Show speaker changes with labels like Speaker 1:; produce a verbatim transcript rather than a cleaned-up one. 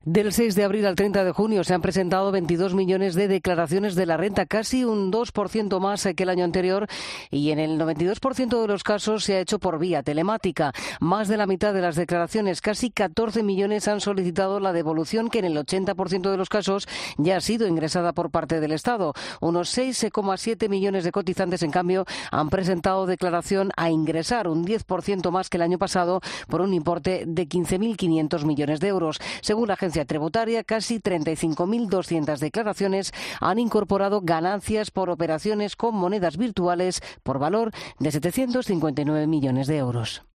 Speaker 1: Del seis de abril al treinta de junio se han presentado veintidós millones de declaraciones de la renta, casi un dos por ciento más que el año anterior, y en el noventa y dos por ciento de los casos se ha hecho por vía telemática. Más de la mitad de las declaraciones, casi catorce millones, han solicitado la devolución, que en el ochenta por ciento de los casos ya ha sido ingresada por parte del Estado. Unos seis coma siete millones de cotizantes, en cambio, han presentado declaración a ingresar, un diez por ciento más que el año pasado, por un importe de quince mil quinientos millones de euros. Según la agencia tributaria, casi treinta y cinco mil doscientas declaraciones han incorporado ganancias por operaciones con monedas virtuales por valor de setecientos cincuenta y nueve millones de euros.